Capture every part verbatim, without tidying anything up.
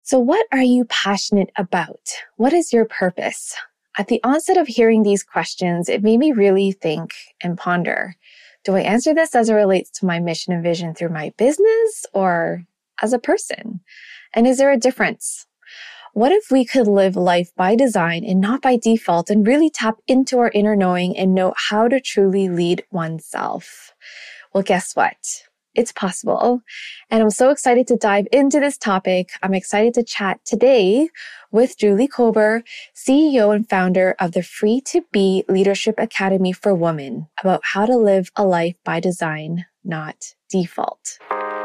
So what are you passionate about? What is your purpose? At the onset of hearing these questions, it made me really think and ponder. Do I answer this as it relates to my mission and vision through my business or as a person? And is there a difference? What if we could live life by design and not by default and really tap into our inner knowing and know how to truly lead oneself? Well, guess what? It's possible. And I'm so excited to dive into this topic. I'm excited to chat today with Julie Kober, C E O and founder of the Free to Be Leadership Academy for Women, about how to live a life by design, not default.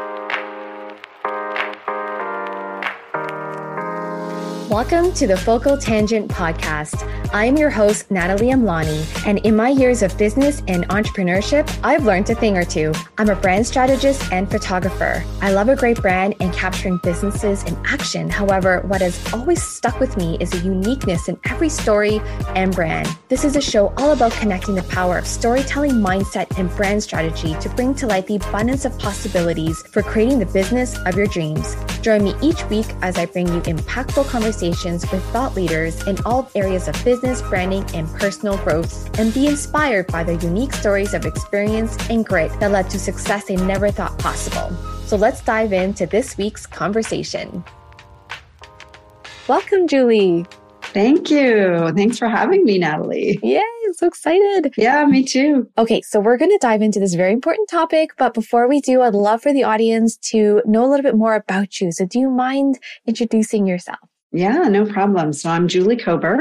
Welcome to the Focal Tangent Podcast. I'm your host, Natalie Amlani, and in my years of business and entrepreneurship, I've learned a thing or two. I'm a brand strategist and photographer. I love a great brand and capturing businesses in action. However, what has always stuck with me is a uniqueness in every story and brand. This is a show all about connecting the power of storytelling, mindset, and brand strategy to bring to light the abundance of possibilities for creating the business of your dreams. Join me each week as I bring you impactful conversations with thought leaders in all areas of business, branding, and personal growth, and be inspired by their unique stories of experience and grit that led to success they never thought possible. So let's dive into this week's conversation. Welcome, Julie. Thank you. Thanks for having me, Natalie. Yay, I'm so excited. Yeah, me too. Okay, so we're going to dive into this very important topic, but before we do, I'd love for the audience to know a little bit more about you. So do you mind introducing yourself? Yeah, no problem. So I'm Julie Kober.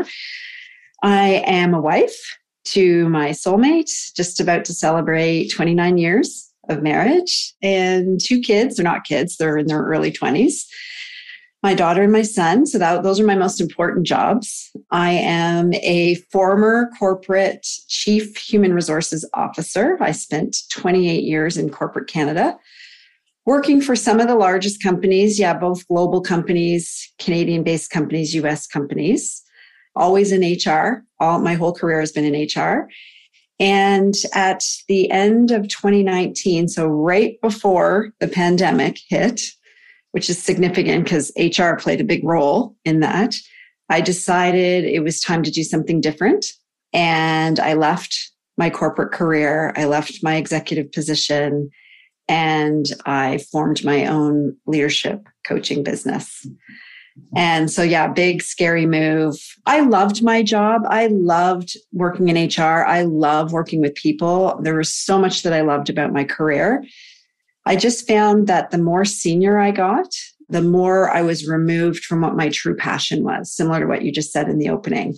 I am a wife to my soulmate, just about to celebrate twenty-nine years of marriage, and two kids. They're not kids, they're in their early twenties. My daughter and my son. So that, those are my most important jobs. I am a former corporate chief human resources officer. I spent twenty-eight years in corporate Canada, working for some of the largest companies, yeah, both global companies, Canadian-based companies, U S companies, always in H R. All my whole career has been in H R. And at the end of twenty nineteen, so right before the pandemic hit, which is significant because H R played a big role in that, I decided it was time to do something different. And I left my corporate career. I left my executive position. And I formed my own leadership coaching business. And so, yeah, big, scary move. I loved my job. I loved working in H R. I love working with people. There was so much that I loved about my career. I just found that the more senior I got, the more I was removed from what my true passion was, similar to what you just said in the opening.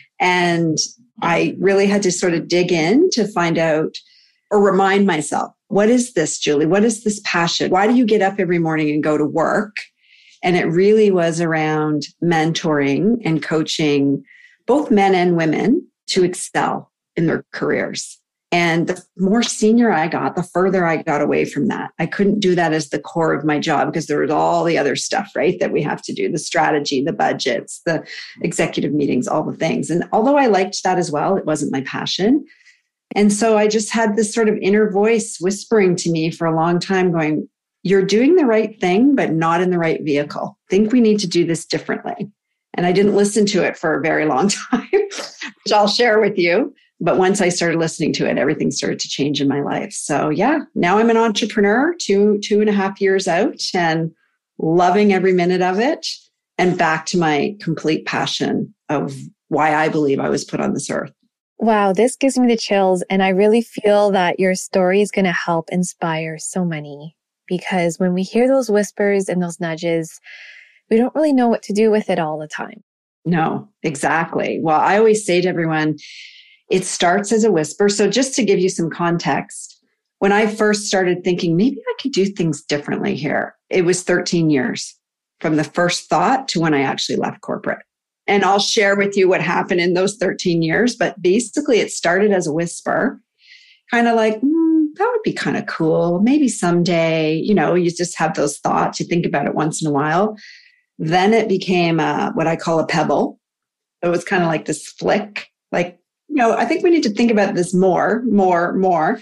And I really had to sort of dig in to find out or remind myself, what is this, Julie? What is this passion? Why do you get up every morning and go to work? And it really was around mentoring and coaching both men and women to excel in their careers. And the more senior I got, the further I got away from that. I couldn't do that as the core of my job because there was all the other stuff, right, that we have to do, the strategy, the budgets, the executive meetings, all the things. And although I liked that as well, it wasn't my passion. And so I just had this sort of inner voice whispering to me for a long time going, you're doing the right thing, but not in the right vehicle. I think we need to do this differently. And I didn't listen to it for a very long time, which I'll share with you. But once I started listening to it, everything started to change in my life. So yeah, now I'm an entrepreneur, two, two and a half years out and loving every minute of it and back to my complete passion of why I believe I was put on this earth. Wow, this gives me the chills. And I really feel that your story is going to help inspire so many, because when we hear those whispers and those nudges, we don't really know what to do with it all the time. No, exactly. Well, I always say to everyone, it starts as a whisper. So just to give you some context, when I first started thinking, maybe I could do things differently here, it was thirteen years from the first thought to when I actually left corporate. And I'll share with you what happened in those thirteen years. But basically, it started as a whisper, kind of like, mm, that would be kind of cool. Maybe someday, you know, you just have those thoughts. You think about it once in a while. Then it became a, what I call a pebble. It was kind of like this flick, like, you know, I think we need to think about this more, more, more.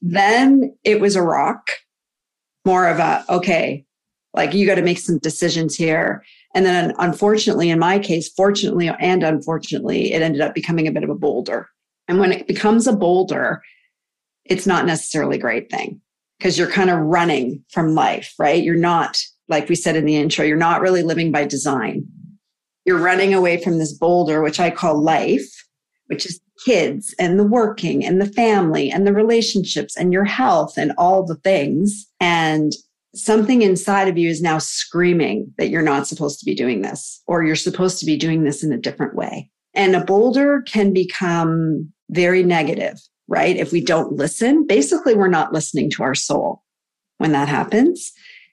Then it was a rock, more of a, okay, like you got to make some decisions here. And then unfortunately, in my case, fortunately and unfortunately, it ended up becoming a bit of a boulder. And when it becomes a boulder, it's not necessarily a great thing because you're kind of running from life, right? You're not, like we said in the intro, you're not really living by design. You're running away from this boulder, which I call life, which is kids and the working and the family and the relationships and your health and all the things. And something inside of you is now screaming that you're not supposed to be doing this, or you're supposed to be doing this in a different way. And a boulder can become very negative, right? If we don't listen, basically we're not listening to our soul when that happens.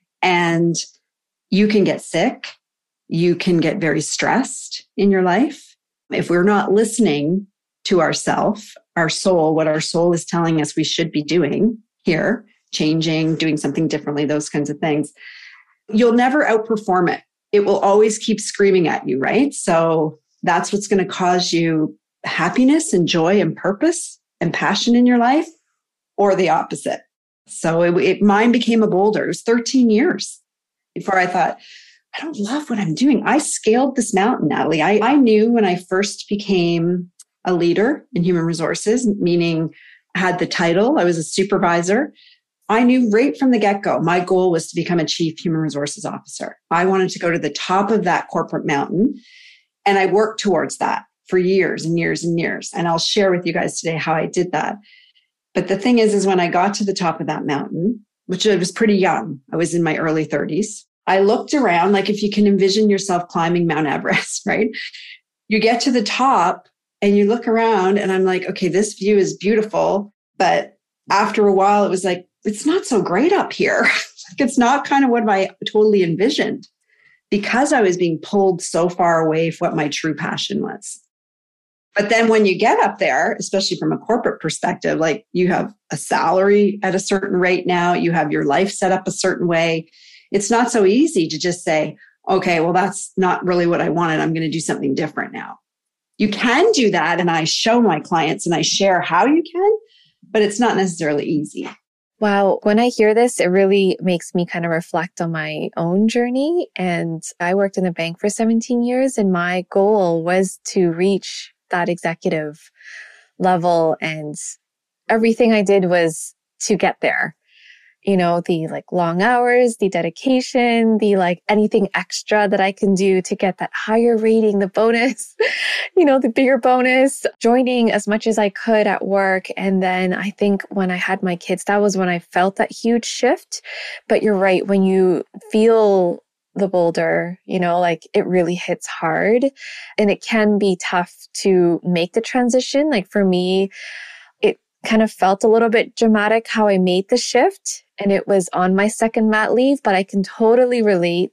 And you can get sick. You can get very stressed in your life. If we're not listening to ourself, our soul, what our soul is telling us we should be doing here, changing, doing something differently, those kinds of things, you'll never outperform it. It will always keep screaming at you, right? So that's what's going to cause you happiness and joy and purpose and passion in your life, or the opposite. So it, it mine became a boulder. It was thirteen years before I thought, I don't love what I'm doing. I scaled this mountain, Natalie. I, I knew when I first became a leader in human resources, meaning I had the title, I was a supervisor. I knew right from the get-go, my goal was to become a chief human resources officer. I wanted to go to the top of that corporate mountain. And I worked towards that for years and years and years. And I'll share with you guys today how I did that. But the thing is, is when I got to the top of that mountain, which I was pretty young, I was in my early thirties. I looked around, like if you can envision yourself climbing Mount Everest, right? You get to the top and you look around and I'm like, okay, this view is beautiful. But after a while, it was like, it's not so great up here. Like it's not kind of what I totally envisioned because I was being pulled so far away from what my true passion was. But then when you get up there, especially from a corporate perspective, like you have a salary at a certain rate now, you have your life set up a certain way. It's not so easy to just say, okay, well, that's not really what I wanted. I'm going to do something different now. You can do that. And I show my clients and I share how you can, but it's not necessarily easy. Wow. When I hear this, it really makes me kind of reflect on my own journey. And I worked in a bank for seventeen years, and my goal was to reach that executive level. And everything I did was to get there. You know, the like long hours, the dedication, the like anything extra that I can do to get that higher rating, the bonus, you know, the bigger bonus, joining as much as I could at work. And then I think when I had my kids, that was when I felt that huge shift. But you're right, when you feel the boulder, you know, like it really hits hard and it can be tough to make the transition. Like for me, it kind of felt a little bit dramatic how I made the shift. And it was on my second mat leave, but I can totally relate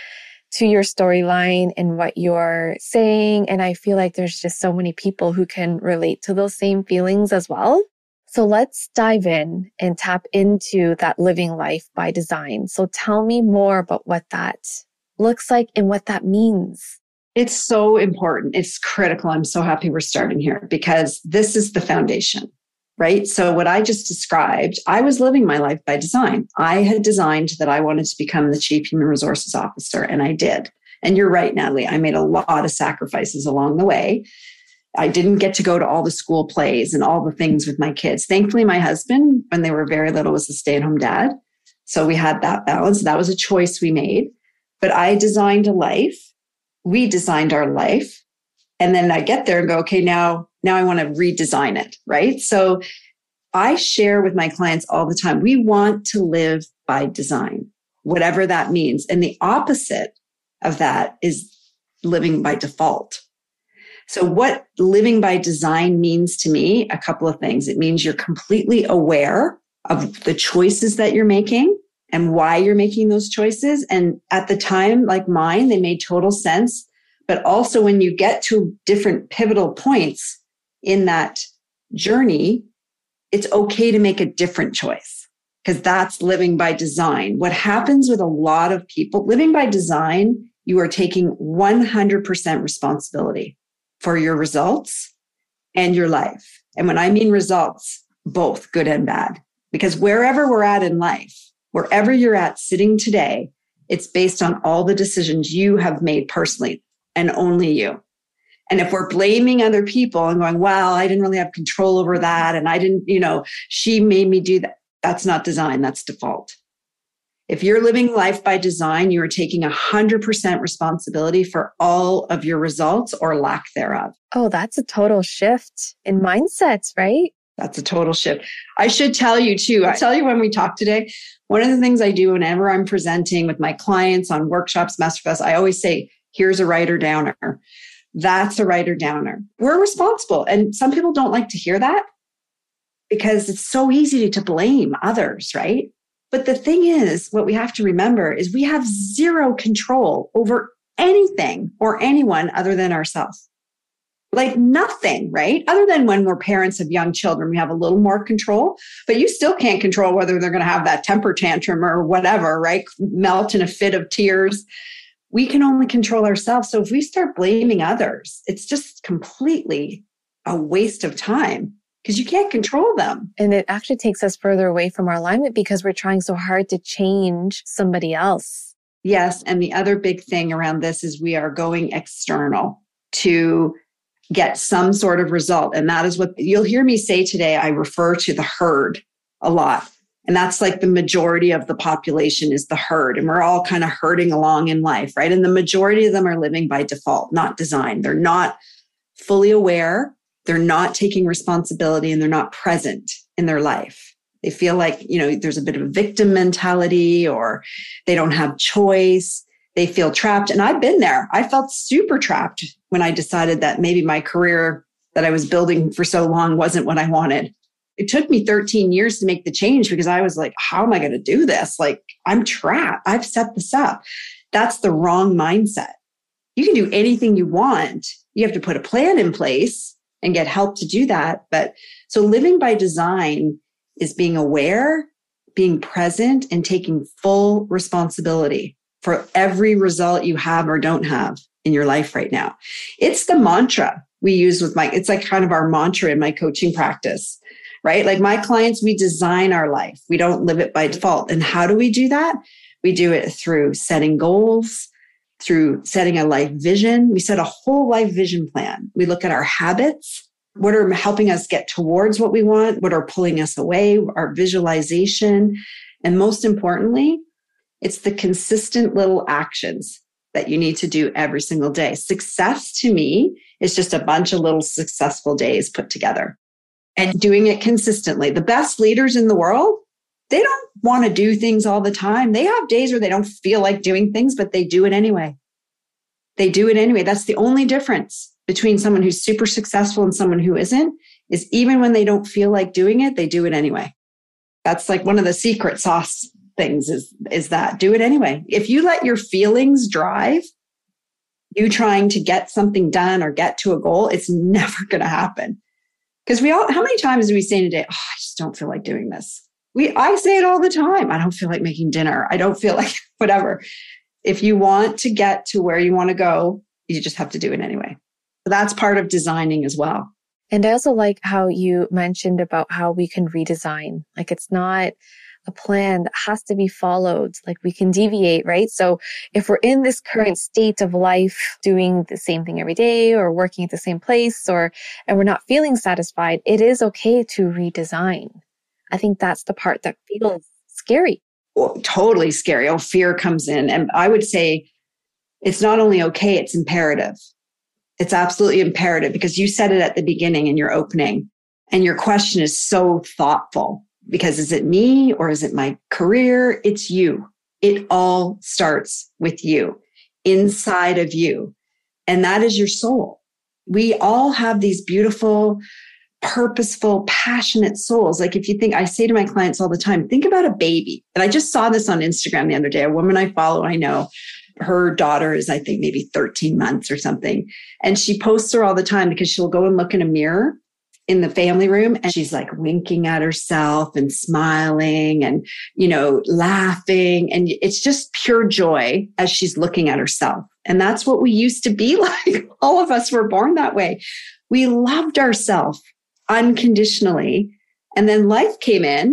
to your storyline and what you're saying. And I feel like there's just so many people who can relate to those same feelings as well. So let's dive in and tap into that living life by design. So tell me more about what that looks like and what that means. It's so important. It's critical. I'm so happy we're starting here because this is the foundation. Right? So what I just described, I was living my life by design. I had designed that I wanted to become the chief human resources officer, and I did. And you're right, Natalie, I made a lot of sacrifices along the way. I didn't get to go to all the school plays and all the things with my kids. Thankfully, my husband, when they were very little, was a stay-at-home dad. So we had that balance. That was a choice we made. But I designed a life. We designed our life. And then I get there and go, okay, now Now I want to redesign it, right? So I share with my clients all the time, we want to live by design, whatever that means. And the opposite of that is living by default. So what living by design means to me, a couple of things. It means you're completely aware of the choices that you're making and why you're making those choices. And at the time, like mine, they made total sense. But also when you get to different pivotal points in that journey, it's okay to make a different choice because that's living by design. What happens with a lot of people, living by design, you are taking one hundred percent responsibility for your results and your life. And when I mean results, both good and bad, because wherever we're at in life, wherever you're at sitting today, It's based on all the decisions you have made personally and only you. And if we're blaming other people and going, well, I didn't really have control over that. And I didn't, you know, she made me do that. That's not design. That's default. If you're living life by design, you are taking one hundred percent responsibility for all of your results or lack thereof. Oh, that's a total shift in mindsets, right? That's a total shift. I should tell you too, I tell you when we talk today, one of the things I do whenever I'm presenting with my clients on workshops, masterclass, I always say, here's a writer downer. That's a writer downer. We're responsible. And some people don't like to hear that because it's so easy to blame others, right? But the thing is, what we have to remember is we have zero control over anything or anyone other than ourselves. Like nothing, right? Other than when we're parents of young children, we have a little more control, but you still can't control whether they're going to have that temper tantrum or whatever, right? Melt in a fit of tears. We can only control ourselves. So if we start blaming others, it's just completely a waste of time because you can't control them. And it actually takes us further away from our alignment because we're trying so hard to change somebody else. Yes. And the other big thing around this is we are going external to get some sort of result. And that is what you'll hear me say today. I refer to the herd a lot. And that's like the majority of the population is the herd. And we're all kind of herding along in life, right? And the majority of them are living by default, not design. They're not fully aware. They're not taking responsibility and they're not present in their life. They feel like, you know, there's a bit of a victim mentality or they don't have choice. They feel trapped. And I've been there. I felt super trapped when I decided that maybe my career that I was building for so long wasn't what I wanted. It took me thirteen years to make the change because I was like, how am I going to do this? Like, I'm trapped. I've set this up. That's the wrong mindset. You can do anything you want. You have to put a plan in place and get help to do that. But so living by design is being aware, being present, and taking full responsibility for every result you have or don't have in your life right now. It's the mantra we use with my, it's like kind of our mantra in my coaching practice, right? Like my clients, we design our life. We don't live it by default. And how do we do that? We do it through setting goals, through setting a life vision. We set a whole life vision plan. We look at our habits. What are helping us get towards what we want? What are pulling us away? Our visualization. And most importantly, it's the consistent little actions that you need to do every single day. Success to me is just a bunch of little successful days put together and doing it consistently. The best leaders in the world, they don't want to do things all the time. They have days where they don't feel like doing things, but they do it anyway. They do it anyway. That's the only difference between someone who's super successful and someone who isn't, is even when they don't feel like doing it, they do it anyway. That's like one of the secret sauce things is, is that do it anyway. If you let your feelings drive you trying to get something done or get to a goal, it's never going to happen. Because we all, how many times do we say today, oh, I just don't feel like doing this. We, I say it all the time. I don't feel like making dinner. I don't feel like whatever. If you want to get to where you want to go, you just have to do it anyway. So that's part of designing as well. And I also like how you mentioned about how we can redesign. Like it's not a plan that has to be followed. Like we can deviate, right? So if we're in this current state of life, doing the same thing every day or working at the same place, or, and we're not feeling satisfied, it is okay to redesign. I think that's the part that feels scary. Well, totally scary. Oh, fear comes in. And I would say it's not only okay, it's imperative. It's absolutely imperative because you said it at the beginning in your opening. And your question is so thoughtful because is it me or is it my career? It's you. It all starts with you, inside of you. And that is your soul. We all have these beautiful, purposeful, passionate souls. Like if you think, I say to my clients all the time, think about a baby. And I just saw this on Instagram the other day. A woman I follow, I know, her daughter is, I think, maybe thirteen months or something. And she posts her all the time because she'll go and look in a mirror in the family room and she's like winking at herself and smiling and, you know, laughing. And it's just pure joy as she's looking at herself. And that's what we used to be like. All of us were born that way. We loved ourselves unconditionally. And then life came in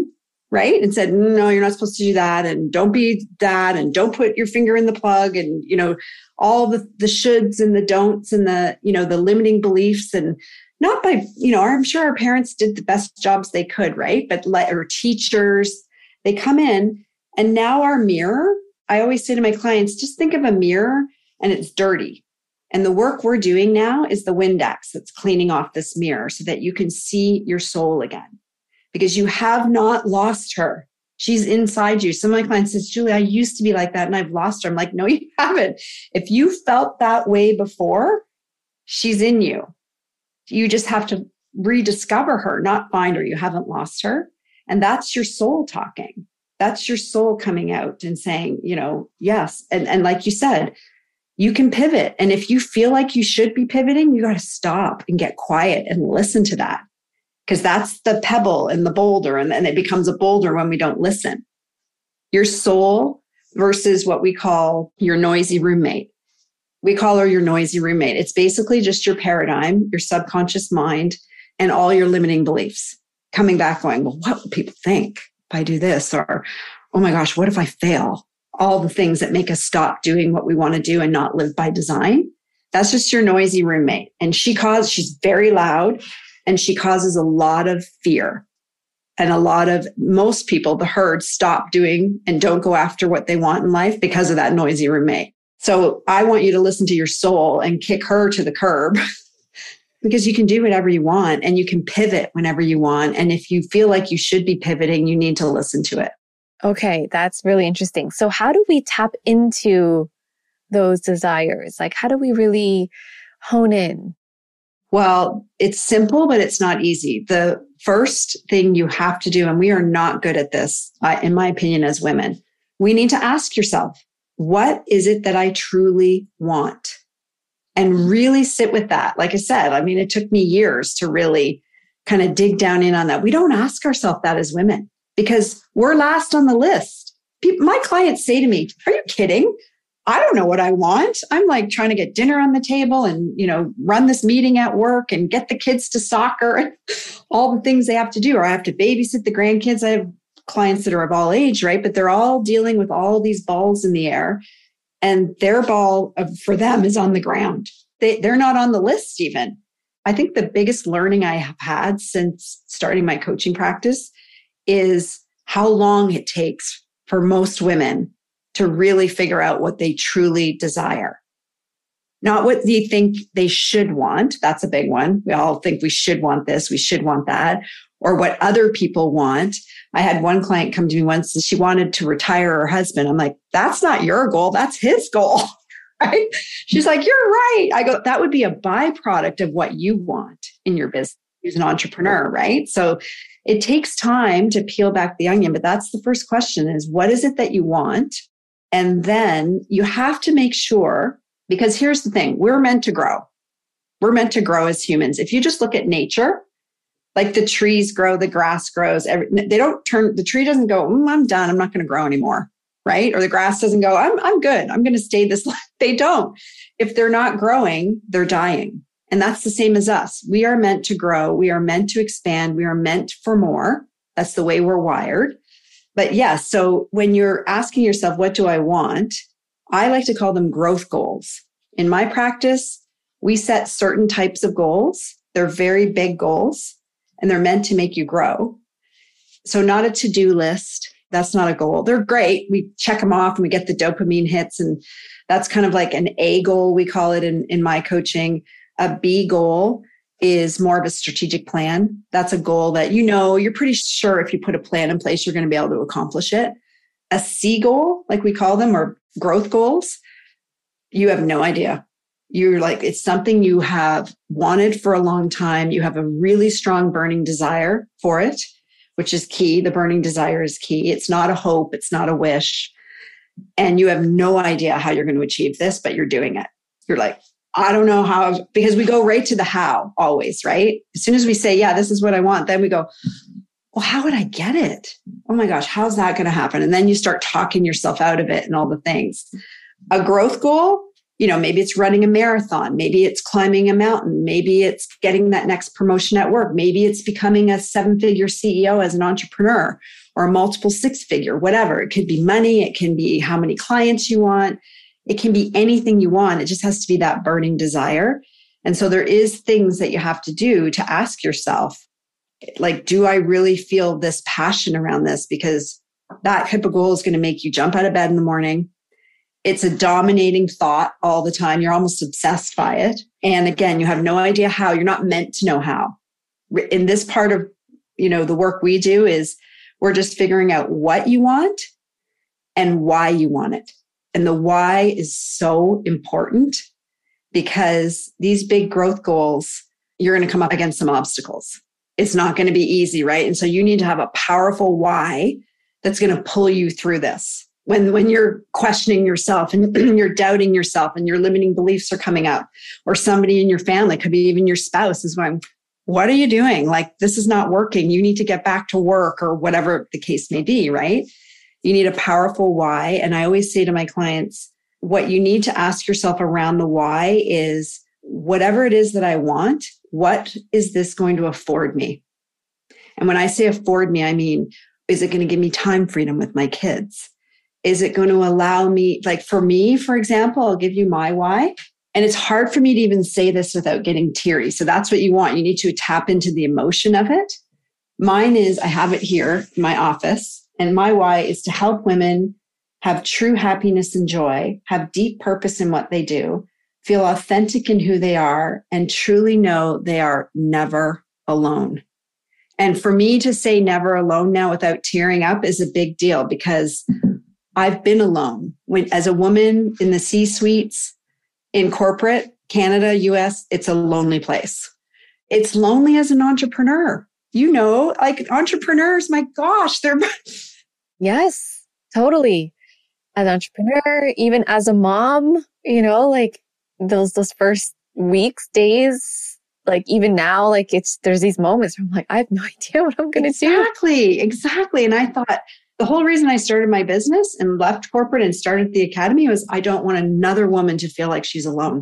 right? And said, no, you're not supposed to do that. And don't be that. And don't put your finger in the plug. And, you know, all the, the shoulds and the don'ts and the, you know, the limiting beliefs. And not by, you know, I'm sure our parents did the best jobs they could, right? But let, or teachers, they come in and now our mirror, I always say to my clients, just think of a mirror and it's dirty. And the work we're doing now is the Windex that's cleaning off this mirror so that you can see your soul again. Because you have not lost her. She's inside you. Some of my clients says, Julie, I used to be like that and I've lost her. I'm like, no, you haven't. If you felt that way before, she's in you. You just have to rediscover her, not find her. You haven't lost her. And that's your soul talking. That's your soul coming out and saying, you know, yes. And, and like you said, you can pivot. And if you feel like you should be pivoting, you got to stop and get quiet and listen to that. Because that's the pebble and the boulder, and then it becomes a boulder when we don't listen. Your soul versus what we call your noisy roommate. We call her your noisy roommate. It's basically just your paradigm, your subconscious mind, and all your limiting beliefs coming back going, well, what will people think if I do this? Or, oh my gosh, what if I fail? All the things that make us stop doing what we want to do and not live by design. That's just your noisy roommate. And she causes, she's very loud. And she causes a lot of fear. And a lot of, most people, the herd, stop doing and don't go after what they want in life because of that noisy roommate. So I want you to listen to your soul and kick her to the curb because you can do whatever you want and you can pivot whenever you want. And if you feel like you should be pivoting, you need to listen to it. Okay, that's really interesting. So how do we tap into those desires? Like, how do we really hone in? Well, it's simple, but it's not easy. The first thing you have to do, and we are not good at this, uh, in my opinion, as women, we need to ask yourself, what is it that I truly want? And really sit with that. Like I said, I mean, it took me years to really kind of dig down in on that. We don't ask ourselves that as women because we're last on the list. People, my clients say to me, are you kidding? I don't know what I want. I'm like trying to get dinner on the table and, you know, run this meeting at work and get the kids to soccer and all the things they have to do. Or I have to babysit the grandkids. I have clients that are of all age, right? But they're all dealing with all these balls in the air and their ball of, for them is on the ground. They, they're not on the list even. I think the biggest learning I have had since starting my coaching practice is how long it takes for most women to really figure out what they truly desire. Not what they think they should want. That's a big one. We all think we should want this, we should want that, or what other people want. I had one client come to me once and she wanted to retire her husband. I'm like, that's not your goal, that's his goal, right? She's like, you're right. I go, that would be a byproduct of what you want in your business as an entrepreneur, right? So it takes time to peel back the onion, but that's the first question is, what is it that you want? And then you have to make sure, because here's the thing, we're meant to grow. We're meant to grow as humans. If you just look at nature, like the trees grow, the grass grows, every, they don't turn, the tree doesn't go, mm, I'm done, I'm not going to grow anymore, right? Or the grass doesn't go, I'm, I'm good, I'm going to stay this life. They don't. If they're not growing, they're dying. And that's the same as us. We are meant to grow. We are meant to expand. We are meant for more. That's the way we're wired. But yeah, so when you're asking yourself, what do I want? I like to call them growth goals. In my practice, we set certain types of goals. They're very big goals and they're meant to make you grow. So not a to-do list. That's not a goal. They're great. We check them off and we get the dopamine hits. And that's kind of like an A goal, we call it in, in my coaching. A B goal is more of a strategic plan. That's a goal that, you know, you're pretty sure if you put a plan in place, you're going to be able to accomplish it. A C goal, like we call them, or growth goals, you have no idea. You're like, it's something you have wanted for a long time. You have a really strong burning desire for it, which is key. The burning desire is key. It's not a hope. It's not a wish. And you have no idea how you're going to achieve this, but you're doing it. You're like, I don't know how, because we go right to the how always, right? As soon as we say, yeah, this is what I want, then we go, well, how would I get it? Oh my gosh, how's that going to happen? And then you start talking yourself out of it and all the things. A growth goal You know, maybe it's running a marathon. Maybe it's climbing a mountain. Maybe it's getting that next promotion at work. Maybe it's becoming a seven-figure C E O as an entrepreneur or a multiple six-figure, whatever. It could be money. It can be how many clients you want. It can be anything you want. It just has to be that burning desire. And so there is things that you have to do to ask yourself, like, do I really feel this passion around this? Because that type of goal is going to make you jump out of bed in the morning. It's a dominating thought all the time. You're almost obsessed by it. And again, you have no idea how. You're not meant to know how. In this part of, you know, the work we do is we're just figuring out what you want and why you want it. And the why is so important because these big growth goals, you're going to come up against some obstacles. It's not going to be easy, right? And so you need to have a powerful why that's going to pull you through this. When, when you're questioning yourself and you're doubting yourself and your limiting beliefs are coming up, or somebody in your family, could be even your spouse, is going, what are you doing? Like, this is not working. You need to get back to work, or whatever the case may be, right? You need a powerful why. And I always say to my clients, what you need to ask yourself around the why is, whatever it is that I want, what is this going to afford me? And when I say afford me, I mean, is it going to give me time freedom with my kids? Is it going to allow me, like for me, for example, I'll give you my why. And it's hard for me to even say this without getting teary. So that's what you want. You need to tap into the emotion of it. Mine is, I have it here in my office. And my why is to help women have true happiness and joy, have deep purpose in what they do, feel authentic in who they are, and truly know they are never alone. And for me to say never alone now without tearing up is a big deal, because I've been alone. When, as a woman in the C-suites, in corporate, Canada, U S, it's a lonely place. It's lonely as an entrepreneur. You know, like entrepreneurs, my gosh, they're... Yes, totally. As an entrepreneur, even as a mom, you know, like those those first weeks, days, like even now, like it's, there's these moments where I'm like, I have no idea what I'm going to exactly, do. Exactly, exactly. And I thought the whole reason I started my business and left corporate and started the academy was I don't want another woman to feel like she's alone.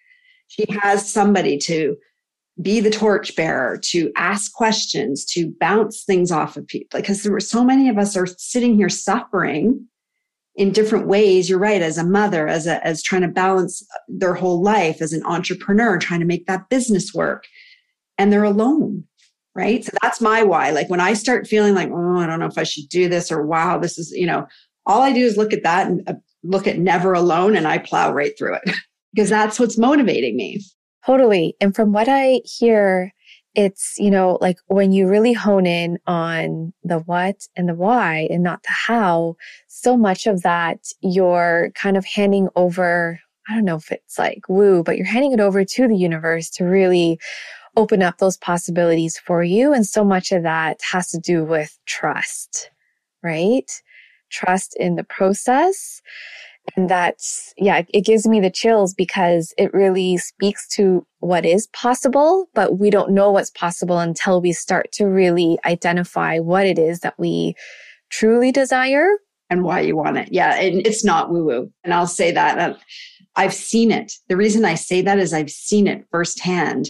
She has somebody to be the torchbearer, to ask questions, to bounce things off of people. Because there were so many of us are sitting here suffering in different ways. You're right, as a mother, as a, as trying to balance their whole life, as an entrepreneur, trying to make that business work. And they're alone, right? So that's my why. Like when I start feeling like, oh, I don't know if I should do this, or wow, this is, you know, all I do is look at that and uh, look at never alone, and I plow right through it because that's what's motivating me. Totally. And from what I hear, it's, you know, like when you really hone in on the what and the why and not the how, so much of that you're kind of handing over, I don't know if it's like woo, but you're handing it over to the universe to really open up those possibilities for you. And so much of that has to do with trust, right? Trust in the process. And that's, yeah, it gives me the chills because it really speaks to what is possible, but we don't know what's possible until we start to really identify what it is that we truly desire. And why you want it. Yeah, and it's not woo-woo. And I'll say that. Uh, I've seen it. The reason I say that is I've seen it firsthand.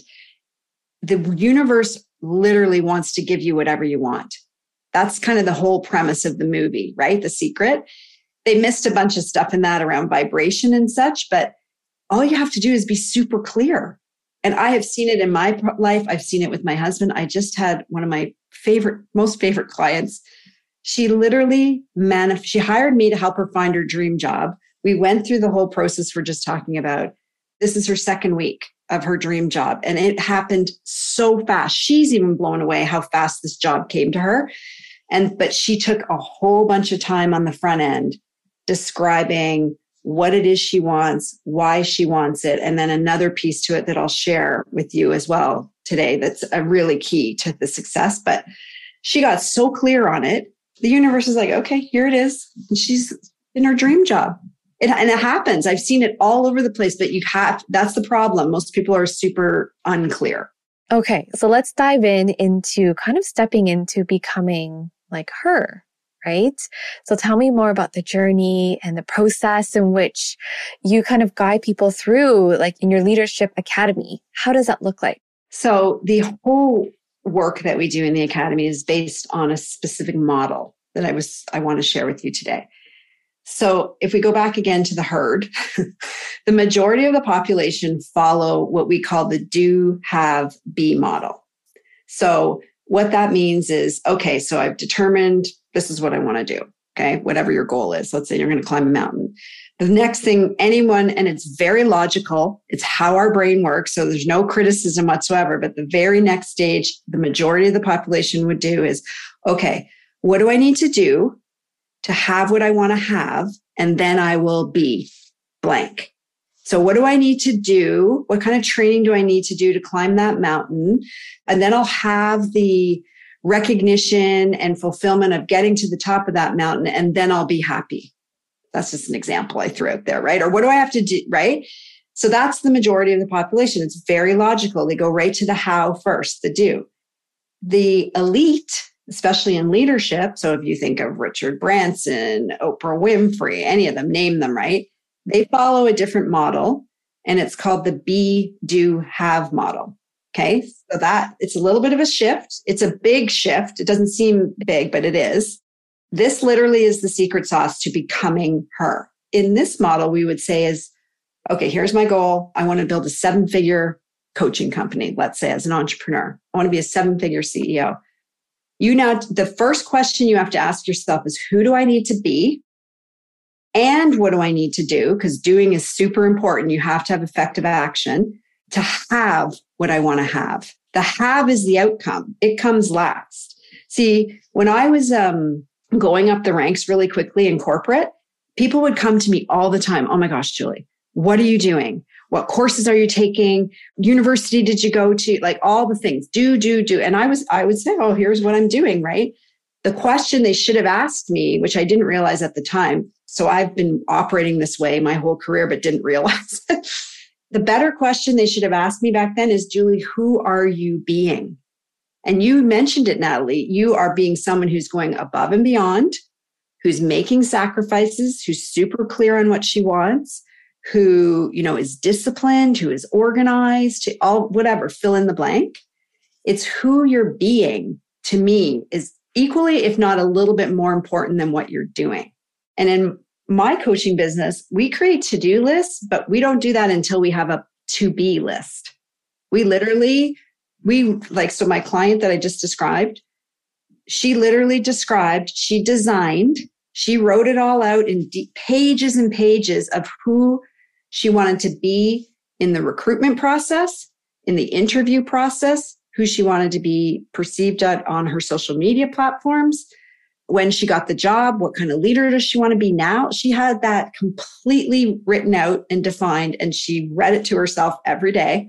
The universe literally wants to give you whatever you want. That's kind of the whole premise of the movie, right? The Secret. They missed a bunch of stuff in that around vibration and such, but all you have to do is be super clear. And I have seen it in my life. I've seen it with my husband. I just had one of my favorite, most favorite clients. She literally, manif- she hired me to help her find her dream job. We went through the whole process we're just talking about. This is her second week of her dream job. And it happened so fast. She's even blown away how fast this job came to her. And, but she took a whole bunch of time on the front end describing what it is she wants, why she wants it, and then another piece to it that I'll share with you as well today that's a really key to the success. But she got so clear on it. The universe is like, okay, here it is. And she's in her dream job. It, and it happens. I've seen it all over the place, but you have, that's the problem. Most people are super unclear. Okay, so let's dive in into kind of stepping into becoming like her, right? So tell me more about the journey and the process in which you kind of guide people through, like in your leadership academy. How does that look like? So the whole work that we do in the academy is based on a specific model that I was I want to share with you today. So if we go back again to the herd, the majority of the population follow what we call the do, have, be model. So what that means is, okay, so I've determined this is what I want to do. Okay, whatever your goal is. Let's say you're going to climb a mountain. The next thing anyone, and it's very logical, it's how our brain works. So there's no criticism whatsoever. But the very next stage, the majority of the population would do is, okay, what do I need to do to have what I want to have? And then I will be blank. So what do I need to do? What kind of training do I need to do to climb that mountain? And then I'll have the recognition and fulfillment of getting to the top of that mountain. And then I'll be happy. That's just an example I threw out there, right? Or what do I have to do, right? So that's the majority of the population. It's very logical. They go right to the how first, the do. The elite, especially in leadership, so if you think of Richard Branson, Oprah Winfrey, any of them, name them, right? They follow a different model, and it's called the be, do, have model. Okay, so that it's a little bit of a shift. It's a big shift. It doesn't seem big, but it is. This literally is the secret sauce to becoming her. In this model, we would say is, okay, here's my goal. I want to build a seven-figure coaching company, let's say, as an entrepreneur. I want to be a seven-figure C E O. You now, the first question you have to ask yourself is, who do I need to be? And what do I need to do? Because doing is super important. You have to have effective action to have what I want to have. The have is the outcome. It comes last. See, when I was um, going up the ranks really quickly in corporate, people would come to me all the time. Oh my gosh, Julie, what are you doing? What courses are you taking? University did you go to? Like all the things, do, do, do. And I was, I would say, oh, here's what I'm doing, right? The question they should have asked me, which I didn't realize at the time. So I've been operating this way my whole career, but didn't realize it. The better question they should have asked me back then is, Julie, who are you being? And you mentioned it, Natalie. You are being someone who's going above and beyond, who's making sacrifices, who's super clear on what she wants, who, you know, is disciplined, who is organized, all whatever, fill in the blank. It's who you're being, to me, is equally, if not a little bit more important than what you're doing. And in my coaching business, we create to-do lists, but we don't do that until we have a to-be list. We literally, we like, so my client that I just described, she literally described, she designed, she wrote it all out in deep pages and pages of who she wanted to be in the recruitment process, in the interview process, who she wanted to be perceived at on her social media platforms. When she got the job, what kind of leader does she want to be now? She had that completely written out and defined, and she read it to herself every day.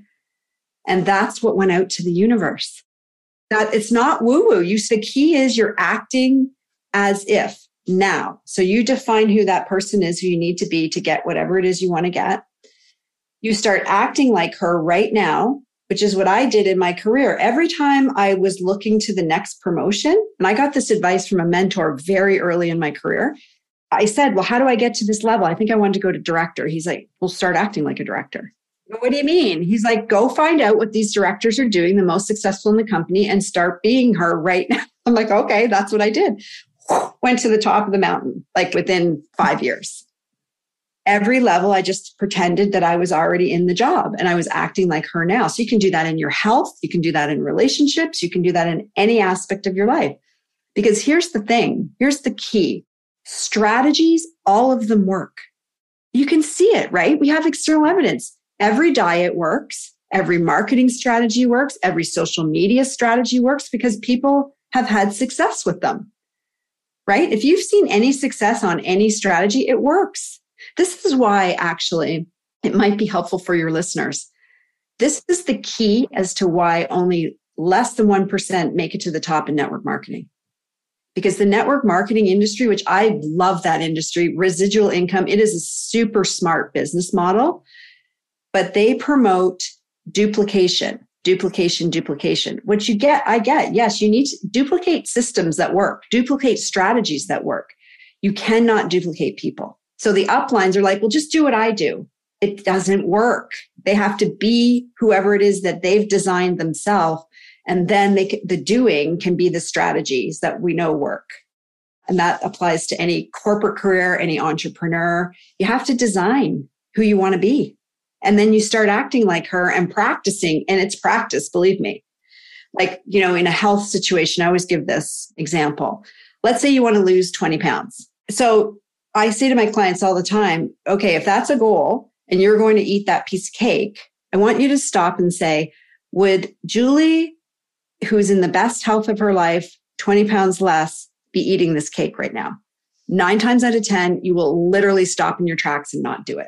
And that's what went out to the universe. That it's not woo-woo. You, the key is you're acting as if now. So you define who that person is, who you need to be to get whatever it is you want to get. You start acting like her right now, which is what I did in my career. Every time I was looking to the next promotion, and I got this advice from a mentor very early in my career, I said, well, how do I get to this level? I think I wanted to go to director. He's like, well, start acting like a director. What do you mean? He's like, go find out what these directors are doing, the most successful in the company, and start being her right now. I'm like, okay, that's what I did. Went to the top of the mountain, like within five years. Every level, I just pretended that I was already in the job and I was acting like her now. So you can do that in your health. You can do that in relationships. You can do that in any aspect of your life. Because here's the thing. Here's the key. Strategies, all of them work. You can see it, right? We have external evidence. Every diet works. Every marketing strategy works. Every social media strategy works because people have had success with them, right? If you've seen any success on any strategy, it works. This is why, actually, it might be helpful for your listeners. This is the key as to why only less than one percent make it to the top in network marketing. Because the network marketing industry, which I love that industry, residual income, it is a super smart business model, but they promote duplication. duplication, duplication. What you get, I get. Yes, you need to duplicate systems that work, duplicate strategies that work. You cannot duplicate people. So the uplines are like, well, just do what I do. It doesn't work. They have to be whoever it is that they've designed themselves. And then they can, the doing can be the strategies that we know work. And that applies to any corporate career, any entrepreneur. You have to design who you want to be. And then you start acting like her and practicing. And it's practice, believe me. Like, you know, in a health situation, I always give this example. Let's say you want to lose twenty pounds. So I say to my clients all the time, okay, if that's a goal and you're going to eat that piece of cake, I want you to stop and say, would Julie, who's in the best health of her life, twenty pounds less, be eating this cake right now? Nine times out of ten, you will literally stop in your tracks and not do it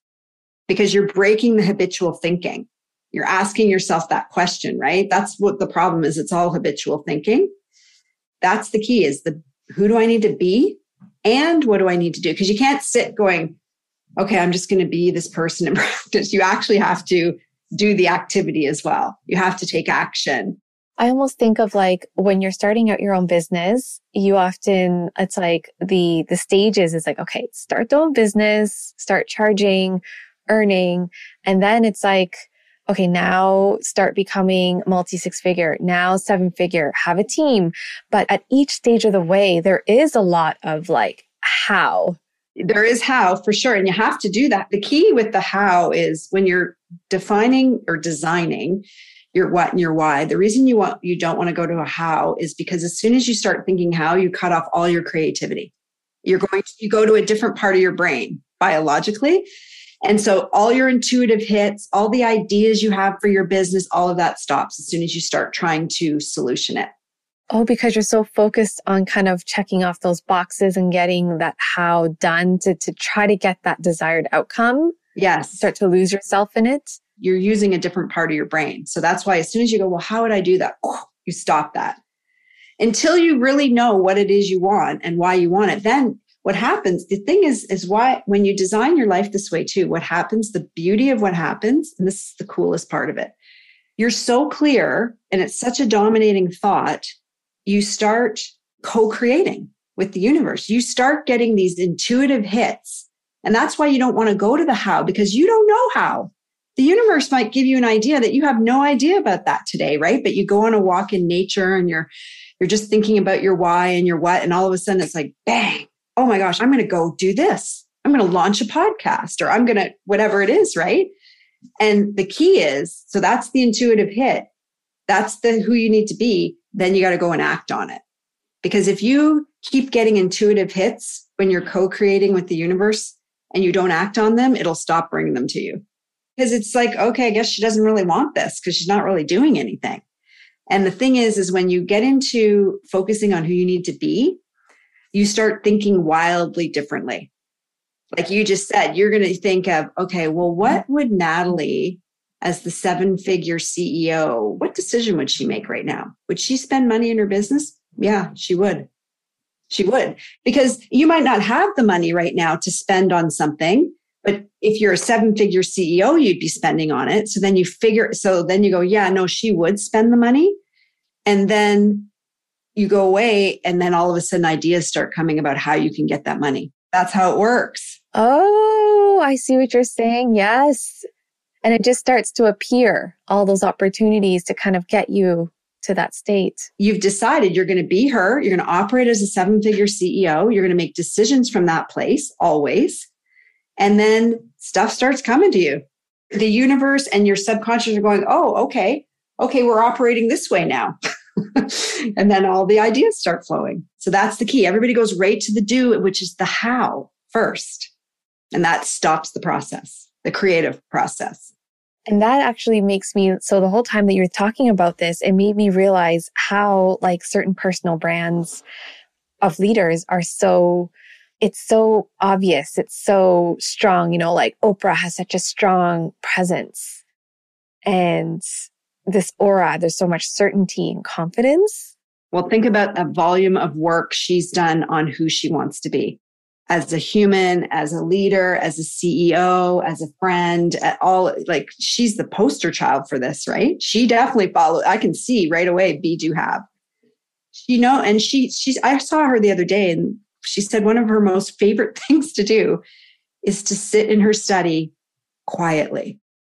because you're breaking the habitual thinking. You're asking yourself that question, right? That's what the problem is. It's all habitual thinking. That's the key is the who do I need to be and what do I need to do? Because you can't sit going, okay, I'm just going to be this person in practice. You actually have to do the activity as well. You have to take action. I almost think of like when you're starting out your own business, you often, it's like the, the stages is like, okay, start the own business, start charging, earning. And then it's like, okay, now start becoming multi six figure, now seven figure, have a team. But at each stage of the way, there is a lot of like how. There is how for sure. And you have to do that. The key with the how is when you're defining or designing your what and your why. The reason you want, you don't want to go to a how is because as soon as you start thinking how, you cut off all your creativity. You're going to, you go to a different part of your brain biologically. And so all your intuitive hits, all the ideas you have for your business, all of that stops as soon as you start trying to solution it. Oh, because you're so focused on kind of checking off those boxes and getting that how done to, to try to get that desired outcome. Yes. Start to lose yourself in it. You're using a different part of your brain. So that's why as soon as you go, well, how would I do that? You stop that. Until you really know what it is you want and why you want it. Then what happens, the thing is, is why when you design your life this way too, what happens, the beauty of what happens, and this is the coolest part of it, you're so clear and it's such a dominating thought, you start co-creating with the universe. You start getting these intuitive hits. And that's why you don't want to go to the how, because you don't know how. The universe might give you an idea that you have no idea about that today, right? But you go on a walk in nature and you're you're just thinking about your why and your what, and all of a sudden it's like, bang, oh my gosh, I'm going to go do this. I'm going to launch a podcast or I'm going to, whatever it is, right? And the key is, so that's the intuitive hit. That's the who you need to be. Then you got to go and act on it. Because if you keep getting intuitive hits when you're co-creating with the universe and you don't act on them, it'll stop bringing them to you. Because it's like, okay, I guess she doesn't really want this because she's not really doing anything. And the thing is, is when you get into focusing on who you need to be, you start thinking wildly differently. Like you just said, you're going to think of, okay, well, what would Natalie, as the seven-figure C E O, what decision would she make right now? Would she spend money in her business? Yeah, she would. She would. Because you might not have the money right now to spend on something, but if you're a seven-figure C E O, you'd be spending on it. So then you figure, so then you go, yeah, no, she would spend the money. And then you go away and then all of a sudden ideas start coming about how you can get that money. That's how it works. Oh, I see what you're saying. Yes. And it just starts to appear, all those opportunities to kind of get you to that state. You've decided you're going to be her. You're going to operate as a seven-figure C E O. You're going to make decisions from that place always. And then stuff starts coming to you. The universe and your subconscious are going, oh, okay. Okay, we're operating this way now. And then all the ideas start flowing. So that's the key. Everybody goes right to the do, which is the how first. And that stops the process, the creative process. And that actually makes me, so the whole time that you're talking about this, it made me realize how like certain personal brands of leaders are so, it's so obvious. It's so strong, you know, like Oprah has such a strong presence and this aura, there's so much certainty and confidence. Well, think about the volume of work she's done on who she wants to be. as a human, as a leader, as a C E O, as a friend, at all. Like, she's the poster child for this, right? She definitely followed. I can see right away, be, do, have. You know, and she, she's, I saw her the other day and she said one of her most favorite things to do is to sit in her study quietly,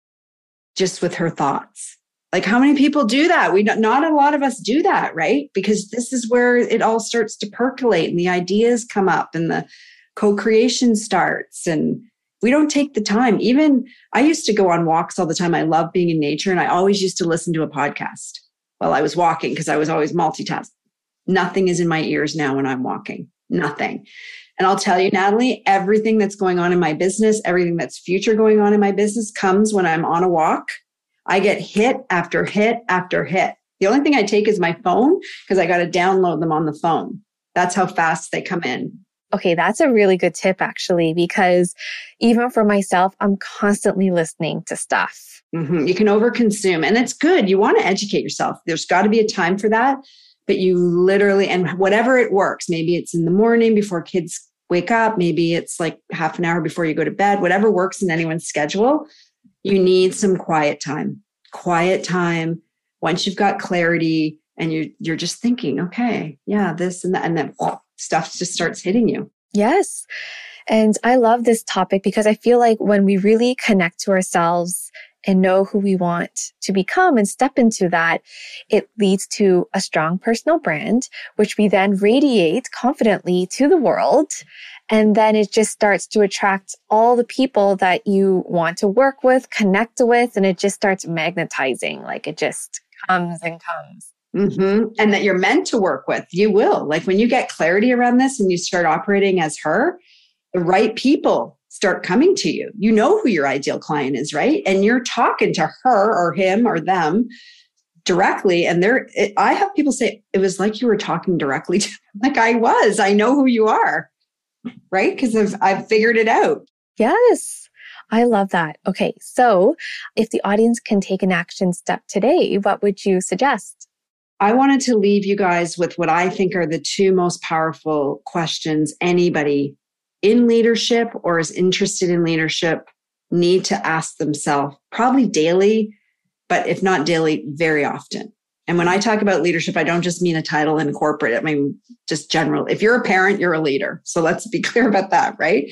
just with her thoughts. Like, how many people do that? We don't, not a lot of us do that, right? Because this is where it all starts to percolate and the ideas come up and the co-creation starts. And we don't take the time. Even I used to go on walks all the time. I love being in nature. And I always used to listen to a podcast while I was walking because I was always multitasking. Nothing is in my ears now when I'm walking. Nothing. And I'll tell you, Natalie, everything that's going on in my business, everything that's future going on in my business comes when I'm on a walk. I get hit after hit after hit. The only thing I take is my phone because I got to download them on the phone. That's how fast they come in. Okay, that's a really good tip, actually, because even for myself, I'm constantly listening to stuff. Mm-hmm. You can overconsume, and it's good. You want to educate yourself. There's got to be a time for that, but you literally, and whatever it works, maybe it's in the morning before kids wake up, maybe it's like half an hour before you go to bed, whatever works in anyone's schedule. You need some quiet time, quiet time. Once you've got clarity and you're, you're just thinking, okay, yeah, this and that, and then oh, stuff just starts hitting you. Yes. And I love this topic because I feel like when we really connect to ourselves and know who we want to become and step into that, it leads to a strong personal brand, which we then radiate confidently to the world. And then it just starts to attract all the people that you want to work with, connect with, and it just starts magnetizing. Like, it just comes and comes. Mm-hmm. And that you're meant to work with. You will. Like, when you get clarity around this and you start operating as her, the right people start coming to you. You know who your ideal client is, right? And you're talking to her or him or them directly. And they're, it, I have people say, it was like you were talking directly to them. Like, I was. I know who you are. Right? Because I've, I've figured it out. Yes. I love that. Okay. So if the audience can take an action step today, what would you suggest? I wanted to leave you guys with what I think are the two most powerful questions anybody in leadership or is interested in leadership need to ask themselves, probably daily, but if not daily, very often. And when I talk about leadership, I don't just mean a title in corporate. I mean, just general. If you're a parent, you're a leader. So let's be clear about that, right?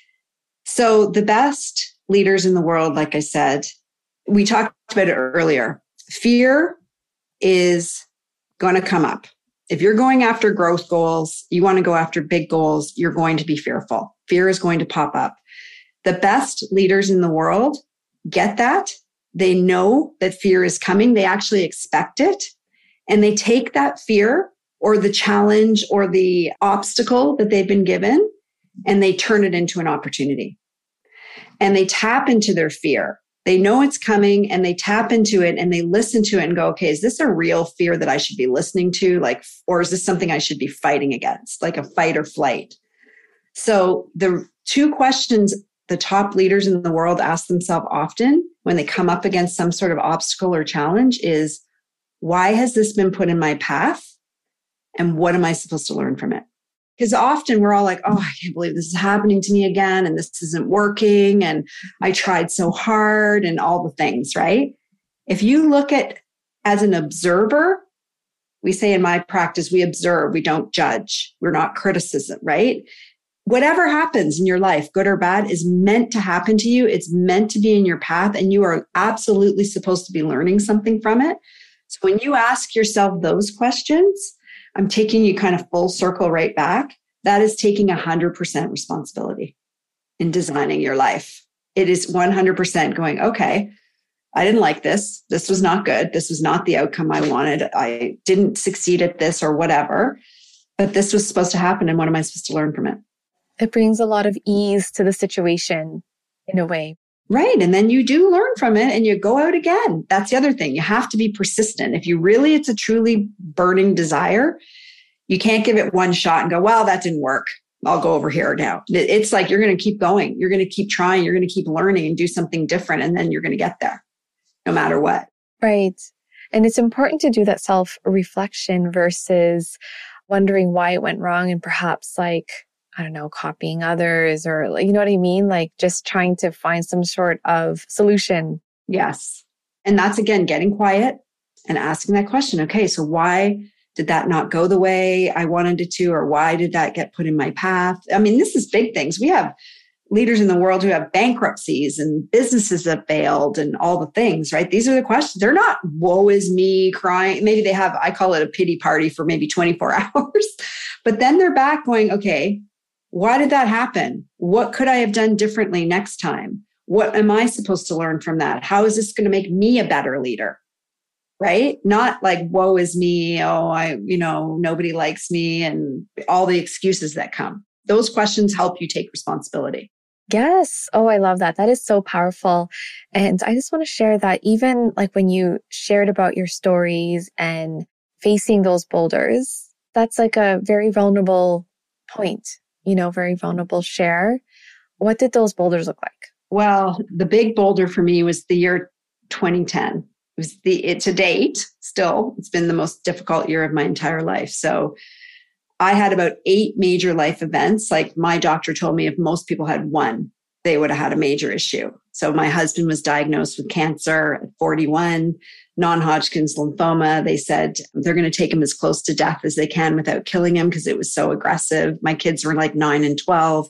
So the best leaders in the world, like I said, we talked about it earlier. Fear is going to come up. If you're going after growth goals, you want to go after big goals, you're going to be fearful. Fear is going to pop up. The best leaders in the world get that. They know that fear is coming. They actually expect it. And they take that fear or the challenge or the obstacle that they've been given, and they turn it into an opportunity. And they tap into their fear. They know it's coming and they tap into it and they listen to it and go, okay, is this a real fear that I should be listening to? Like, or is this something I should be fighting against, like a fight or flight? So the two questions the top leaders in the world ask themselves often when they come up against some sort of obstacle or challenge is, why has this been put in my path? And what am I supposed to learn from it? Because often we're all like, oh, I can't believe this is happening to me again. And this isn't working. And I tried so hard and all the things, right? If you look at as an observer, we say in my practice, we observe, we don't judge. We're not criticism, right? Whatever happens in your life, good or bad, is meant to happen to you. It's meant to be in your path, and you are absolutely supposed to be learning something from it. So when you ask yourself those questions, I'm taking you kind of full circle right back. That is taking one hundred percent responsibility in designing your life. It is one hundred percent going, okay, I didn't like this. This was not good. This was not the outcome I wanted. I didn't succeed at this or whatever, but this was supposed to happen. And what am I supposed to learn from it? It brings a lot of ease to the situation in a way. Right. And then you do learn from it and you go out again. That's the other thing. You have to be persistent. If you really, it's a truly burning desire, you can't give it one shot and go, well, that didn't work. I'll go over here now. It's like you're going to keep going. You're going to keep trying. You're going to keep learning and do something different. And then you're going to get there no matter what. Right. And it's important to do that self-reflection versus wondering why it went wrong and perhaps like I don't know, copying others or, like, you know what I mean? Like just trying to find some sort of solution. Yes. And that's, again, getting quiet and asking that question. Okay, so why did that not go the way I wanted it to? Or why did that get put in my path? I mean, this is big things. We have leaders in the world who have bankruptcies and businesses that failed and all the things, right? These are the questions. They're not, woe is me, crying. Maybe they have, I call it a pity party for maybe twenty-four hours. But then they're back going, okay, why did that happen? What could I have done differently next time? What am I supposed to learn from that? How is this going to make me a better leader? Right? Not like, woe is me. Oh, I, you know, nobody likes me and all the excuses that come. Those questions help you take responsibility. Yes. Oh, I love that. That is so powerful. And I just want to share that even like when you shared about your stories and facing those boulders, that's like a very vulnerable point, you know, very vulnerable share. What did those boulders look like? Well, the big boulder for me was the year twenty ten. It was the, it, to date, still, it's been the most difficult year of my entire life. So I had about eight major life events. Like my doctor told me if most people had one, they would have had a major issue. So my husband was diagnosed with cancer at forty-one, non-Hodgkin's lymphoma. They said they're going to take him as close to death as they can without killing him because it was so aggressive. My kids were like nine and twelve.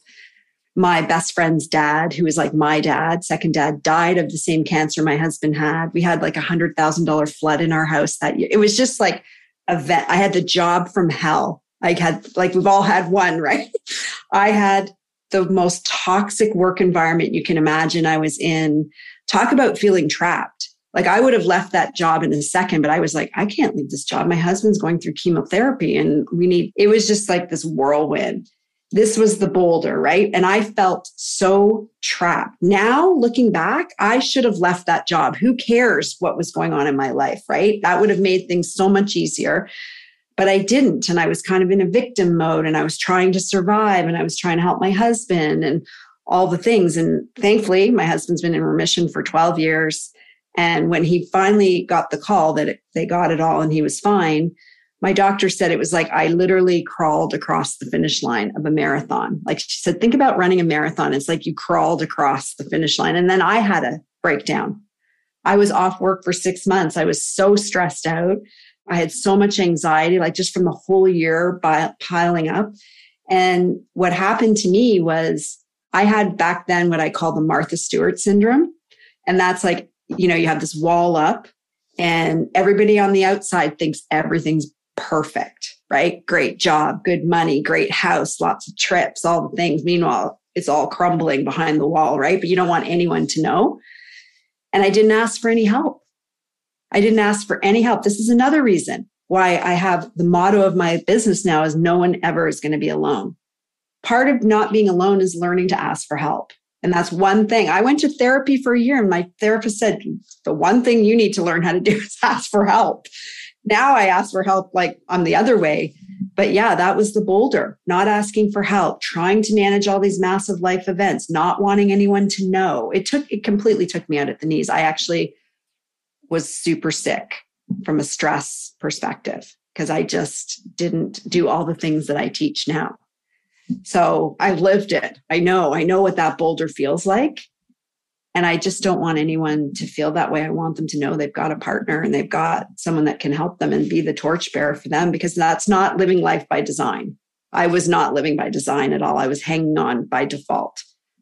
My best friend's dad, who was like my dad, second dad, died of the same cancer my husband had. We had like a one hundred thousand dollars flood in our house that year. It was just like a vet. I had the job from hell. I had, like, we've all had one, right? I had the most toxic work environment you can imagine I was in. Talk about feeling trapped. Like I would have left that job in a second, but I was like, I can't leave this job. My husband's going through chemotherapy and we need, it was just like this whirlwind. This was the boulder, right? And I felt so trapped. Now, looking back, I should have left that job. Who cares what was going on in my life, right? That would have made things so much easier. But I didn't. And I was kind of in a victim mode and I was trying to survive and I was trying to help my husband and all the things. And thankfully, my husband's been in remission for twelve years. And when he finally got the call that it, they got it all and he was fine, my doctor said it was like I literally crawled across the finish line of a marathon. Like she said, think about running a marathon. It's like you crawled across the finish line. And then I had a breakdown. I was off work for six months. I was so stressed out. I had so much anxiety, like just from the whole year by piling up. And what happened to me was I had back then what I call the Martha Stewart syndrome. And that's like, you know, you have this wall up and everybody on the outside thinks everything's perfect, right? Great job, good money, great house, lots of trips, all the things. Meanwhile, it's all crumbling behind the wall, right? But you don't want anyone to know. And I didn't ask for any help. I didn't ask for any help. This is another reason why I have the motto of my business now is no one ever is going to be alone. Part of not being alone is learning to ask for help. And that's one thing. I went to therapy for a year and my therapist said, the one thing you need to learn how to do is ask for help. Now I ask for help like on the other way. But yeah, that was the boulder, not asking for help, trying to manage all these massive life events, not wanting anyone to know. It took, it completely took me out at the knees. I actually was super sick from a stress perspective because I just didn't do all the things that I teach now. So I lived it. I know, I know what that boulder feels like. And I just don't want anyone to feel that way. I want them to know they've got a partner and they've got someone that can help them and be the torchbearer for them, because that's not living life by design. I was not living by design at all. I was hanging on by default.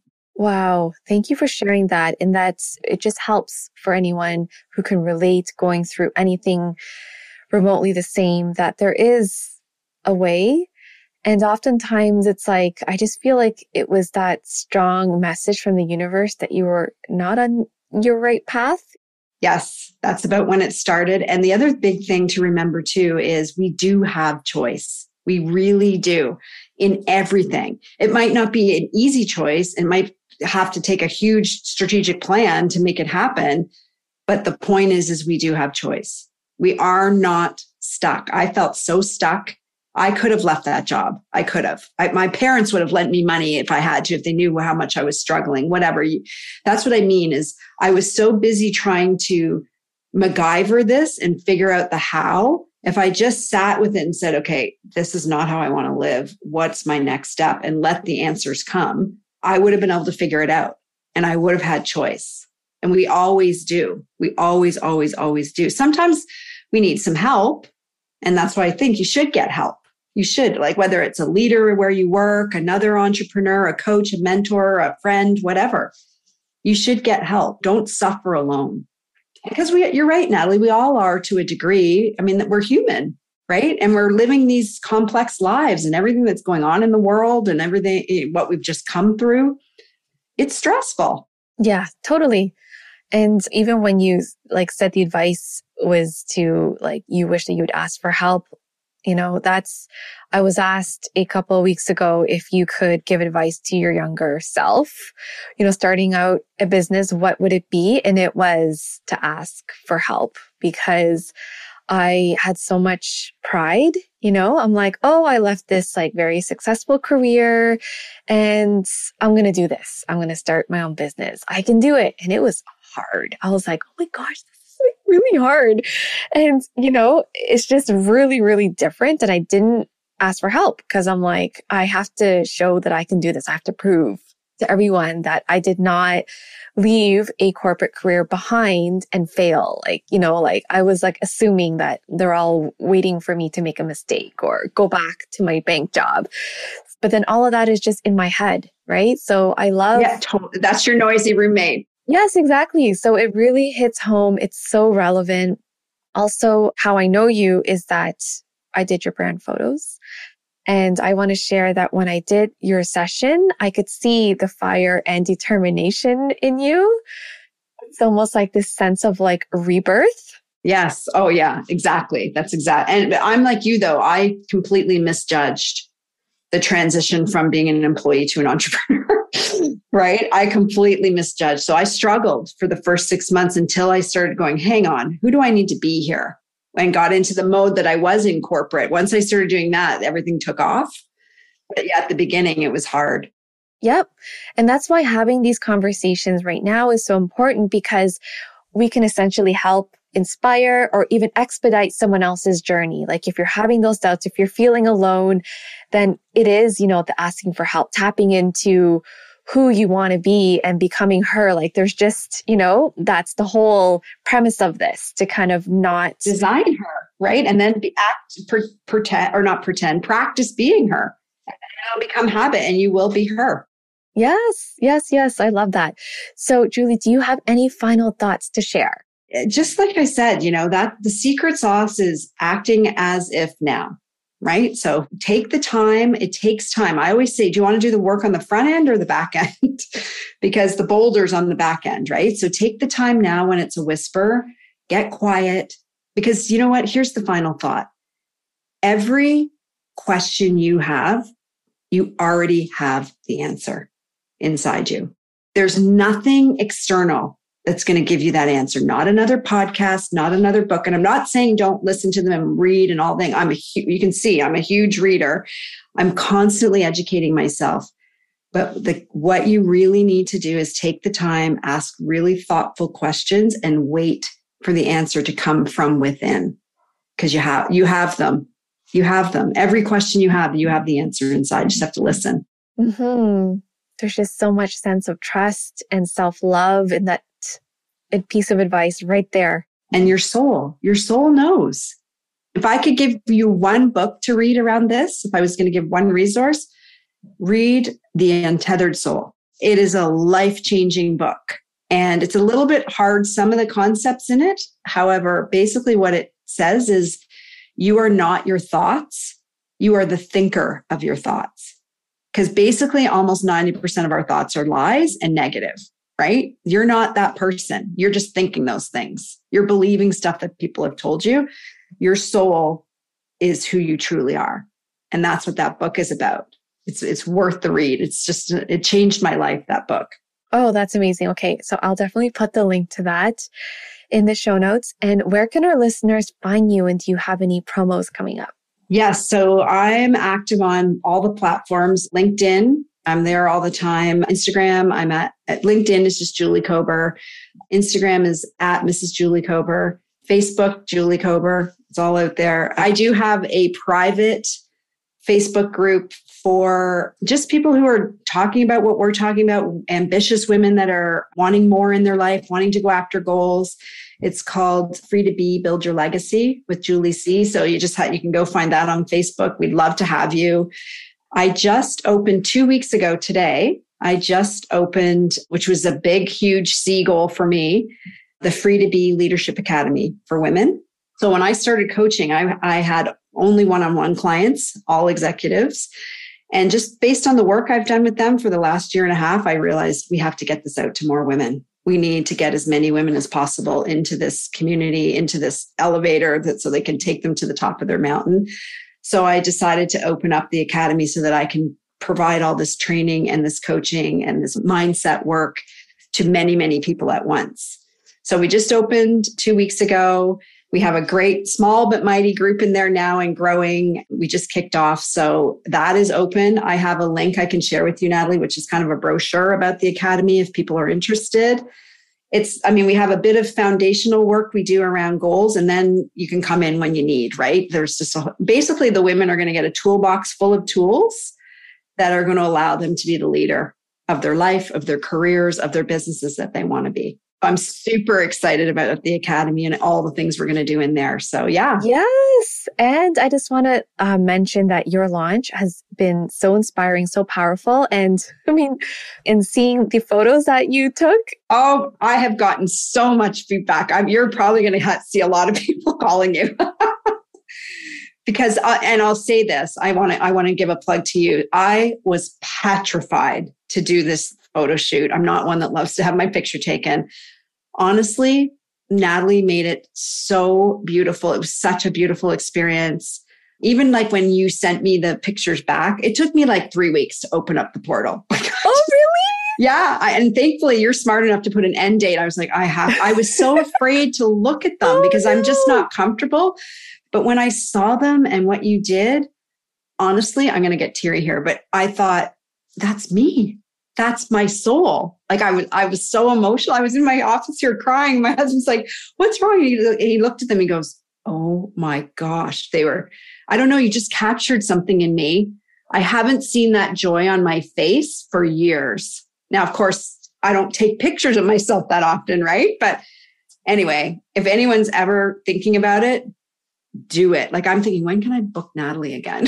Wow. Thank you for sharing that. And that's, it just helps for anyone who can relate going through anything remotely the same, that there is a way. And oftentimes it's like, I just feel like it was that strong message from the universe that you were not on your right path. Yes, that's about when it started. And the other big thing to remember too is we do have choice. We really do in everything. It might not be an easy choice. It might have to take a huge strategic plan to make it happen. But the point is, is we do have choice. We are not stuck. I felt so stuck. I could have left that job. I could have. I, my parents would have lent me money if I had to, if they knew how much I was struggling, whatever. That's what I mean is I was so busy trying to MacGyver this and figure out the how If I just sat with it and said, okay, this is not how I want to live. What's my next step? And let the answers come, I would have been able to figure it out and I would have had choice. And we always do. We always, always, always do. Sometimes we need some help. And that's why I think you should get help. You should, like whether it's a leader where you work, another entrepreneur, a coach, a mentor, a friend, whatever. You should get help. Don't suffer alone. Because we, you're right, Natalie, we all are to a degree. I mean, we're human, right? And we're living these complex lives and everything that's going on in the world and everything, what we've just come through, it's stressful. Yeah, totally. And even when you like said the advice was to like, you wish that you would ask for help, you know, that's, I was asked a couple of weeks ago if you could give advice to your younger self, you know, starting out a business, what would it be? And it was to ask for help because I had so much pride, you know, I'm like, oh, I left this like very successful career and I'm going to do this. I'm going to start my own business. I can do it. And it was hard. I was like, oh my gosh, really hard. And, you know, it's just really, really different. And I didn't ask for help because I'm like, I have to show that I can do this. I have to prove to everyone that I did not leave a corporate career behind and fail. Like, you know, like I was like assuming that they're all waiting for me to make a mistake or go back to my bank job. But then all of that is just in my head, right? So I love... Yeah, totally. That's your noisy roommate. Yes, exactly. So it really hits home. It's so relevant. Also, how I know you is that I did your brand photos. And I want to share that when I did your session, I could see the fire and determination in you. It's almost like this sense of like rebirth. Yes. Oh, yeah, exactly. That's exact. And I'm like you, though. I completely misjudged the transition from being an employee to an entrepreneur. Right? I completely misjudged. So I struggled for the first six months until I started going, hang on, who do I need to be here? And got into the mode that I was in corporate. Once I started doing that, everything took off. But yeah, at the beginning, it was hard. Yep. And that's why having these conversations right now is so important because we can essentially help inspire or even expedite someone else's journey. Like if you're having those doubts, if you're feeling alone, then it is, you know, the asking for help, tapping into who you want to be and becoming her. Like there's just, you know, that's the whole premise of this, to kind of not design her, right? And then be act, per, pretend or not pretend, practice being her. And it'll become habit and you will be her. Yes, yes, yes. I love that. So Julie, do you have any final thoughts to share? Just like I said, you know, that the secret sauce is acting as if now. Right? So take the time. It takes time. I always say, do you want to do the work on the front end or the back end? Because the boulder's on the back end, right? So take the time now when it's a whisper, get quiet. Because you know what? Here's the final thought. Every question you have, you already have the answer inside you. There's nothing external that's going to give you that answer. Not another podcast, not another book. And I'm not saying don't listen to them and read and all things. I'm a, you can see I'm a huge reader. I'm constantly educating myself. But the, what you really need to do is take the time, ask really thoughtful questions and wait for the answer to come from within. Because you have, you have them. You have them. Every question you have, you have the answer inside. You just have to listen. Mm-hmm. There's just so much sense of trust and self-love in that a piece of advice right there. And your soul, your soul knows. If I could give you one book to read around this, if I was going to give one resource, read The Untethered Soul. It is a life-changing book. And it's a little bit hard, some of the concepts in it. However, basically what it says is you are not your thoughts. You are the thinker of your thoughts. Because basically almost ninety percent of our thoughts are lies and negative. Right? You're not that person. You're just thinking those things. You're believing stuff that people have told you. Your soul is who you truly are. And that's what that book is about. It's it's worth the read. It's just, it changed my life, that book. Oh, that's amazing. Okay. So I'll definitely put the link to that in the show notes. And where can our listeners find you? And do you have any promos coming up? Yes. So I'm active on all the platforms. LinkedIn, I'm there all the time. Instagram, I'm at, at LinkedIn is just Julie Kober. Instagram is at Missus Julie Kober. Facebook, Julie Kober. It's all out there. I do have a private Facebook group for just people who are talking about what we're talking about, ambitious women that are wanting more in their life, wanting to go after goals. It's called Free to Be, Build Your Legacy with Julie C. So you just have, you can go find that on Facebook. We'd love to have you. I just opened two weeks ago today. I just opened, which was a big, huge C goal for me, the Free to Be Leadership Academy for women. So when I started coaching, I, I had only one-on-one clients, all executives. And just based on the work I've done with them for the last year and a half, I realized we have to get this out to more women. We need to get as many women as possible into this community, into this elevator, that so they can take them to the top of their mountain. So I decided to open up the academy so that I can provide all this training and this coaching and this mindset work to many, many people at once. So we just opened two weeks ago. We have a great small but mighty group in there now and growing. We just kicked off. So that is open. I have a link I can share with you, Natalie, which is kind of a brochure about the academy if people are interested. It's, I mean, we have a bit of foundational work we do around goals, and then you can come in when you need, right? There's just a, basically the women are going to get a toolbox full of tools that are going to allow them to be the leader of their life, of their careers, of their businesses that they want to be. I'm super excited about the academy and all the things we're going to do in there. So yeah. Yes. And I just want to uh, mention that your launch has been so inspiring, so powerful. And I mean, in seeing the photos that you took. Oh, I have gotten so much feedback. I'm, you're probably going to see a lot of people calling you. Because, uh, and I'll say this, I want to, I want to give a plug to you. I was petrified to do this photo shoot. I'm not one that loves to have my picture taken. Honestly, Natalie made it so beautiful. It was such a beautiful experience. Even like when you sent me the pictures back, it took me like three weeks to open up the portal. Oh, really? Yeah. I, and thankfully you're smart enough to put an end date. I was like, I have, I was so afraid to look at them oh, because no. I'm just not comfortable. But when I saw them and what you did, honestly, I'm going to get teary here, but I thought, that's me. That's my soul. Like I was, I was so emotional. I was in my office here crying. My husband's like, what's wrong? And he, and he looked at them. He goes, oh my gosh, they were, I don't know. You just captured something in me. I haven't seen that joy on my face for years. Now, of course, I don't take pictures of myself that often, right? But anyway, if anyone's ever thinking about it, do it. Like I'm thinking, when can I book Natalie again?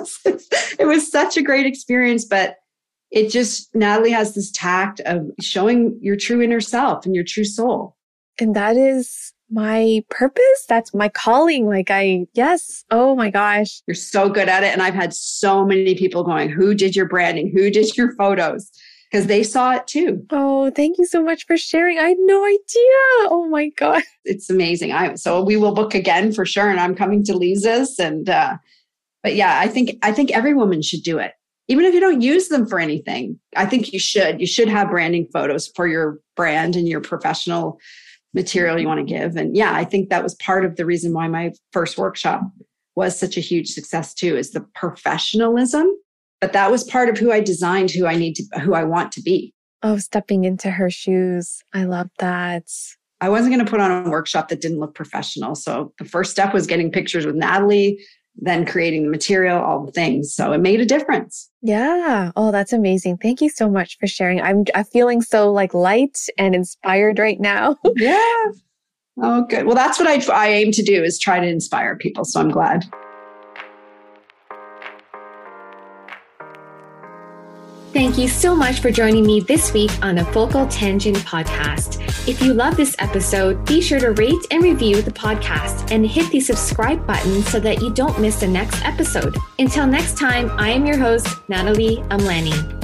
It was such a great experience, but it just, Natalie has this tact of showing your true inner self and your true soul. And that is my purpose. That's my calling. Like I, yes. Oh my gosh. You're so good at it. And I've had so many people going, who did your branding? Who did your photos? Because they saw it too. Oh, thank you so much for sharing. I had no idea. Oh my God. It's amazing. I so we will book again for sure. And I'm coming to Lisa's. And, uh, but yeah, I think, I think every woman should do it. Even if you don't use them for anything, I think you should. You should have branding photos for your brand and your professional material you want to give. And yeah, I think that was part of the reason why my first workshop was such a huge success too, is the professionalism. But that was part of who I designed, who I need to, who I want to be. Oh, stepping into her shoes. I love that. I wasn't going to put on a workshop that didn't look professional. So the first step was getting pictures with Natalie, then creating the material, all the things. So it made a difference. Yeah. Oh, that's amazing. Thank you so much for sharing. I'm, I'm feeling so like light and inspired right now. Yeah. Oh, good. Well, that's what I, I aim to do, is try to inspire people. So I'm glad. Thank you so much for joining me this week on the Focal Tangent podcast. If you love this episode, be sure to rate and review the podcast and hit the subscribe button so that you don't miss the next episode. Until next time, I am your host, Natalie Amlani.